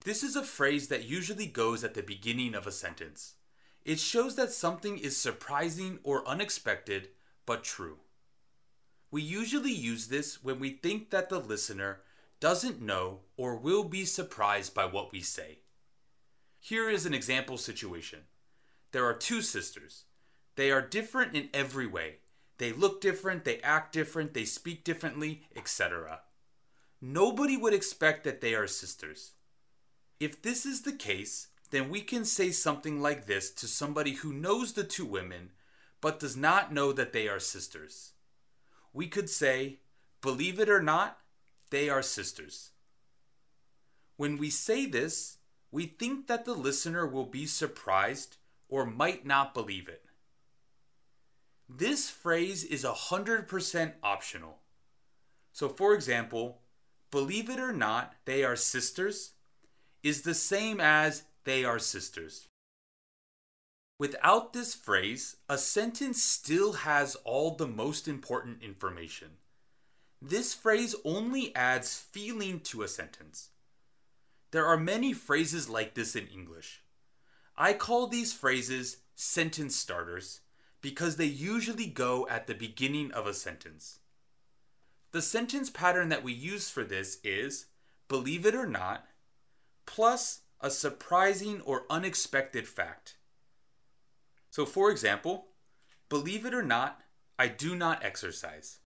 This is a phrase that usually goes at the beginning of a sentence. It shows that something is surprising or unexpected, but true. We usually use this when we think that the listener doesn't know or will be surprised by what we say. Here is an example situation. There are two sisters. They are different in every way. They look different, they act different, they speak differently, etc. Nobody would expect that they are sisters. If this is the case, then we can say something like this to somebody who knows the two women, but does not know that they are sisters. We could say, believe it or not, they are sisters. When we say this, we think that the listener will be surprised or might not believe it. This phrase is 100% optional. So for example, believe it or not, they are sisters is the same as they are sisters. Without this phrase, a sentence still has all the most important information. This phrase only adds feeling to a sentence. There are many phrases like this in English. I call these phrases sentence starters because they usually go at the beginning of a sentence. The sentence pattern that we use for this is believe it or not, plus a surprising or unexpected fact. So for example, believe it or not, I do not exercise.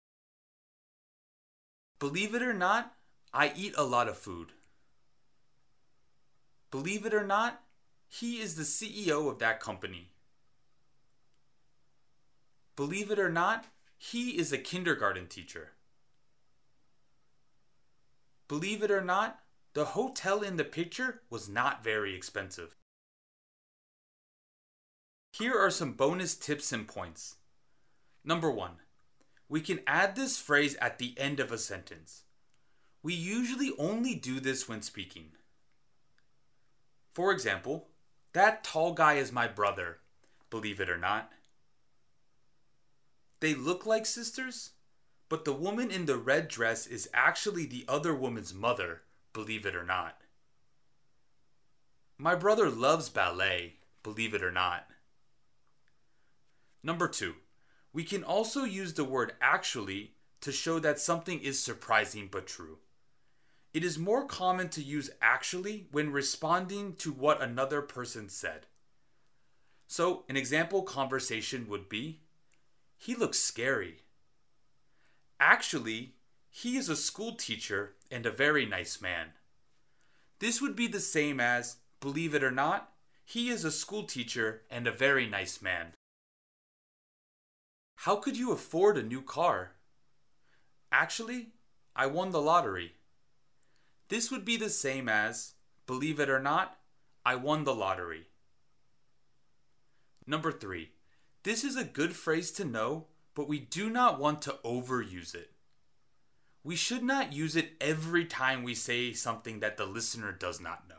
Believe it or not, I eat a lot of food. Believe it or not, he is the CEO of that company. Believe it or not, he is a kindergarten teacher. Believe it or not, the hotel in the picture was not very expensive. Here are some bonus tips and points. Number 1, we can add this phrase at the end of a sentence. We usually only do this when speaking. For example, that tall guy is my brother, believe it or not. They look like sisters, but the woman in the red dress is actually the other woman's mother, believe it or not. My brother loves ballet, believe it or not. Number 2, we can also use the word actually to show that something is surprising but true. It is more common to use actually when responding to what another person said. So, an example conversation would be, he looks scary. Actually, he is a school teacher and a very nice man. This would be the same as, believe it or not, he is a school teacher and a very nice man. How could you afford a new car? Actually, I won the lottery. This would be the same as, believe it or not, I won the lottery. Number 3, this is a good phrase to know, but we do not want to overuse it. We should not use it every time we say something that the listener does not know.